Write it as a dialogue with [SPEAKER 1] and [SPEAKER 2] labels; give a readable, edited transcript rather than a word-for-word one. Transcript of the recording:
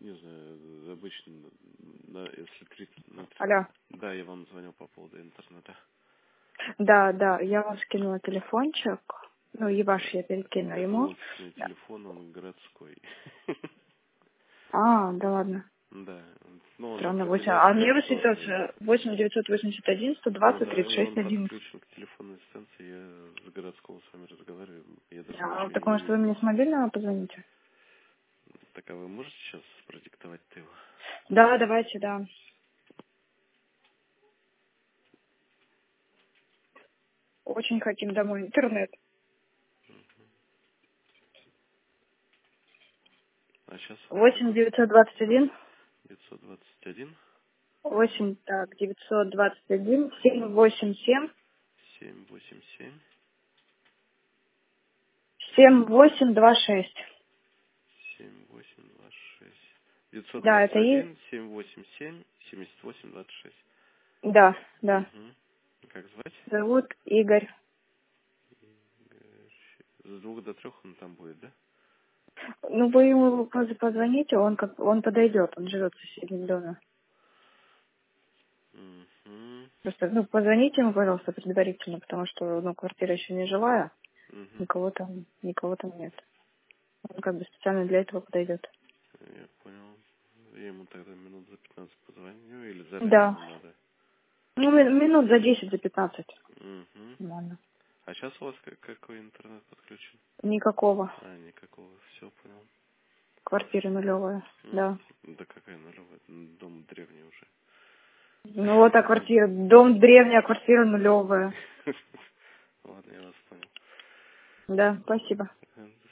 [SPEAKER 1] Не знаю, обычно, если 30 на 30.
[SPEAKER 2] Алло.
[SPEAKER 1] Да, я вам звонил по поводу интернета.
[SPEAKER 2] Да, я вам скинула телефончик. Ну, и ваш я перекину
[SPEAKER 1] Это
[SPEAKER 2] ему.
[SPEAKER 1] офисный телефон, он городской.
[SPEAKER 2] Да ладно.
[SPEAKER 1] Да, ну он
[SPEAKER 2] Странно, 8. А
[SPEAKER 1] определяется
[SPEAKER 2] мне
[SPEAKER 1] сотовый.
[SPEAKER 2] высветился 8981
[SPEAKER 1] Ну
[SPEAKER 2] 120
[SPEAKER 1] да, и он
[SPEAKER 2] 36 11.
[SPEAKER 1] подключен к телефонной станции, я с городского с вами разговариваю, я даже
[SPEAKER 2] А,
[SPEAKER 1] ничего
[SPEAKER 2] так
[SPEAKER 1] не
[SPEAKER 2] может вы
[SPEAKER 1] вижу.
[SPEAKER 2] мне с мобильного позвоните?
[SPEAKER 1] Так, а вы можете сейчас продиктовать-то его?
[SPEAKER 2] Да, давайте, да. Очень хотим домой интернет.
[SPEAKER 1] А сейчас у вас
[SPEAKER 2] 8
[SPEAKER 1] какой?
[SPEAKER 2] 921
[SPEAKER 1] 921
[SPEAKER 2] 8, так, 921 787
[SPEAKER 1] 787
[SPEAKER 2] 7826.
[SPEAKER 1] 7826.
[SPEAKER 2] Да, это и...
[SPEAKER 1] 921 787 7826.
[SPEAKER 2] Да.
[SPEAKER 1] Угу. Как звать?
[SPEAKER 2] Зовут Игорь.
[SPEAKER 1] С 2 до 3 он там будет, да?
[SPEAKER 2] Ну, вы ему позвоните, он подойдет, он живет в соседнем доме.
[SPEAKER 1] Угу.
[SPEAKER 2] Просто, позвоните ему, пожалуйста, предварительно, потому что, квартира еще не жилая,
[SPEAKER 1] Угу.
[SPEAKER 2] никого там нет. Он как бы специально для этого подойдет.
[SPEAKER 1] Я понял. Я ему тогда минут за 15 позвоню или заранее
[SPEAKER 2] Да.
[SPEAKER 1] ему надо?
[SPEAKER 2] Минут за 10, за 15.
[SPEAKER 1] Угу.
[SPEAKER 2] Нормально.
[SPEAKER 1] А сейчас у вас какой интернет подключен?
[SPEAKER 2] Никакого.
[SPEAKER 1] А, никакого. Все понял.
[SPEAKER 2] Квартира нулевая. Да.
[SPEAKER 1] Да какая нулевая? Дом древний уже.
[SPEAKER 2] Ну вот, квартира. Дом древний, а квартира нулевая.
[SPEAKER 1] Ладно, я вас понял.
[SPEAKER 2] Да, спасибо.